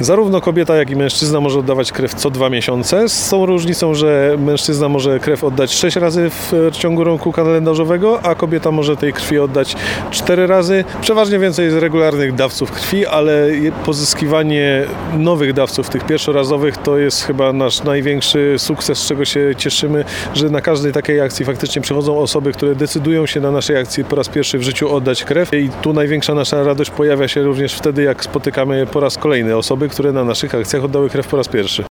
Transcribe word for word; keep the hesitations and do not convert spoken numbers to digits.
Zarówno kobieta, jak i mężczyzna może oddawać krew co dwa miesiące, z tą różnicą, że mężczyzna może krew oddać sześć razy w ciągu roku kalendarzowego, a kobieta może tej krwi oddać cztery razy. Przeważnie więcej jest regularnych dawców krwi, ale pozyskiwanie nowych dawców, tych pierwszorazowych, to jest chyba nasz największy sukces, z czego się cieszymy, że na każdej takiej akcji faktycznie przychodzą osoby, które decydują się na naszej akcji po raz pierwszy w życiu oddać krew i tu największa nasza radość pojawia się również wtedy, jak spotykamy po raz kolejny osoby, które na naszych akcjach oddały krew po raz pierwszy.